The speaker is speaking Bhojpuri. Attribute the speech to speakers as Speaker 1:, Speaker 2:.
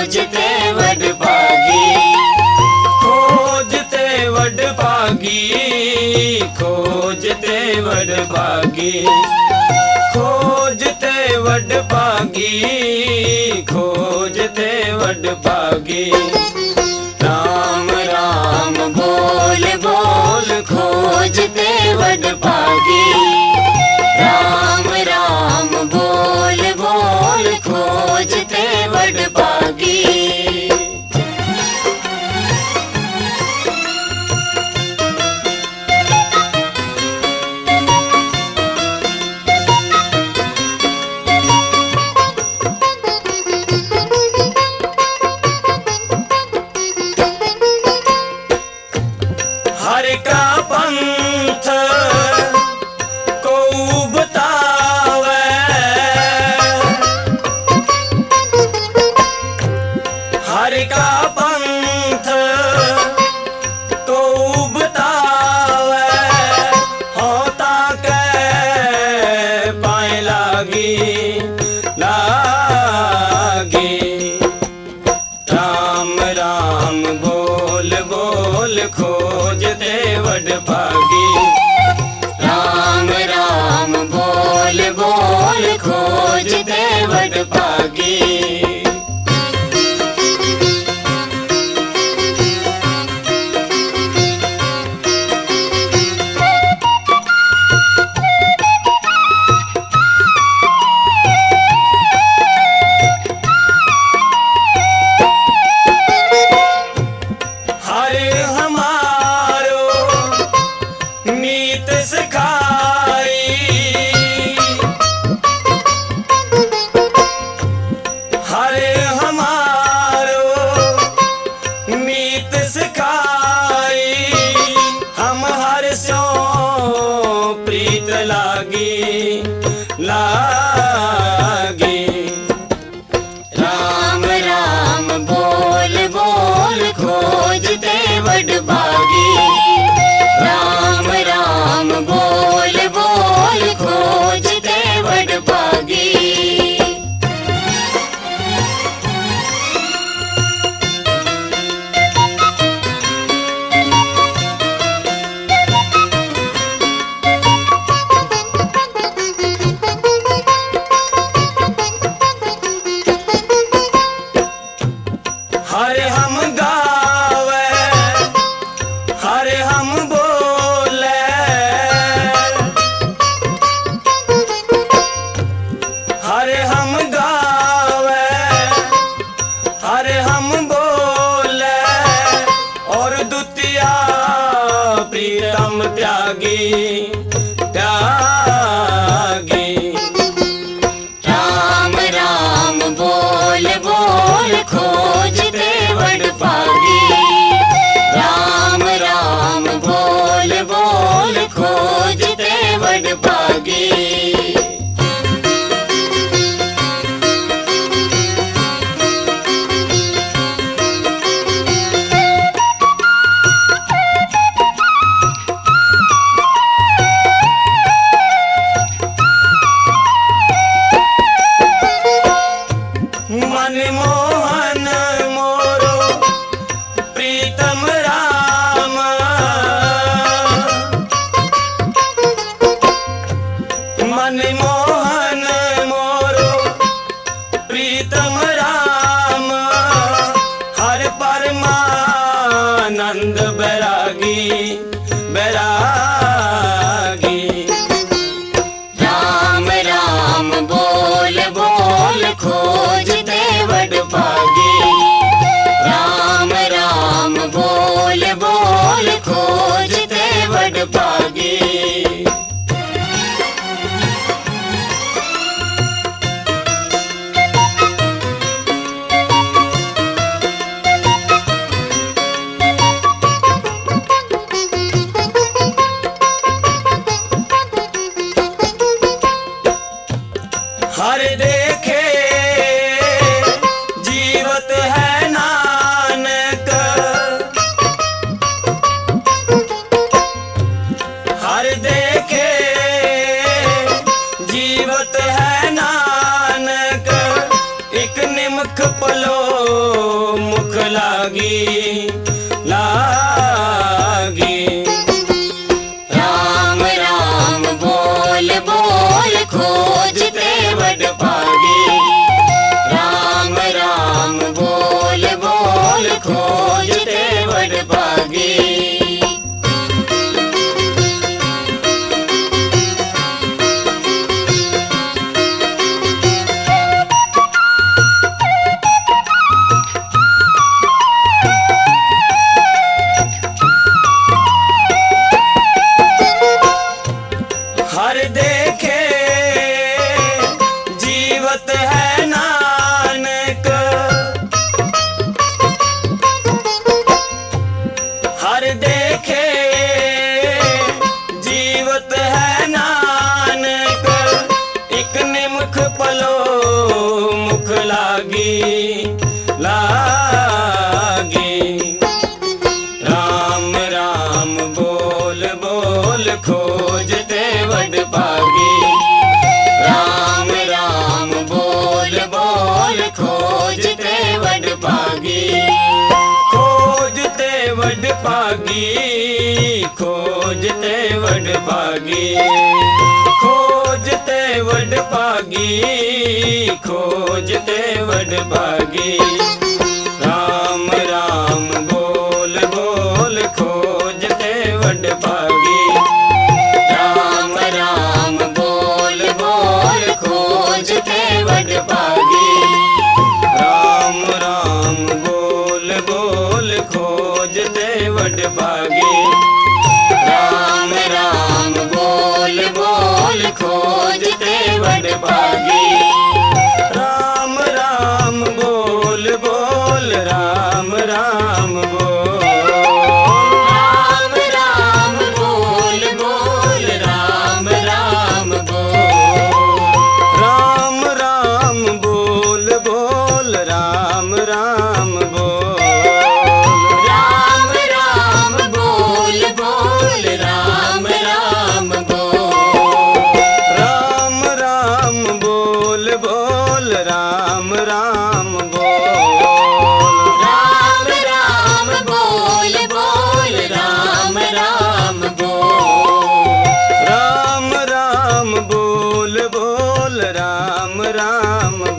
Speaker 1: खोजते वडभागी,
Speaker 2: खोजते वडभागी, खोजते वडभागी, खोजते वडभागी, खोजते वडभागी।
Speaker 1: राम राम बोल बोल खोजते वडभागी, राम राम बोल बोल खोजते वडभागी।
Speaker 2: हर का पंथ को बतावे, हर का पंथ को बतावे, होता के पाए लागी लागी। राम राम बोल बोल खोजते वडभागी,
Speaker 1: राम राम बोल बोल खोजते वडभागी।
Speaker 2: हरे हमारो नीत सिखाई, हरे हमारो नीत सिखाई। हम हर सो प्रीत लागी लागी।
Speaker 1: राम राम बोल बोल खोजते वडभागी, राम राम बोल बोल खोजते वडभागी।
Speaker 2: हरे हम गावे, हरे हम बोले, हरे हम गावे, हरे हम बोले। और दुतिया प्रीतम त्यागी त्यागी।
Speaker 1: राम राम बोल बोल खोजते वडभागी, राम राम बोल बोल खोजते वडभागी।
Speaker 2: मनमोहन मोरो प्रीतम राम, मनमोहन मोरो प्रीतम राम। हर परमानंद बैरागी बैरागी।
Speaker 1: राम राम बोल बोल खोजते वडभागी, राम राम बोल बोल खोजते वडभागी।
Speaker 2: हर देखे जीवत है नानक, हर देखे जीवत है नानक। एक निमख पलो भागी खोजते वड भागी खोजते वड भागी खोजते वड भागी राम राम बोल बोल खोजते वड भागी
Speaker 1: राम राम बोल बोल खोजते वड भागी
Speaker 2: राम राम बोल बोल खोजते वड भागी
Speaker 1: राम राम बोल बोल खोजते वड भागी
Speaker 2: राम राम बोल बोल राम राम बोल
Speaker 1: राम राम बोल बोल राम राम बोल
Speaker 2: राम राम बोल बोल राम राम बोल
Speaker 1: राम राम बोल बोल राम राम बोल
Speaker 2: राम राम बोल बोल राम राम बोल
Speaker 1: राम राम बोल बोल राम राम बोल
Speaker 2: राम राम बोल बोल राम राम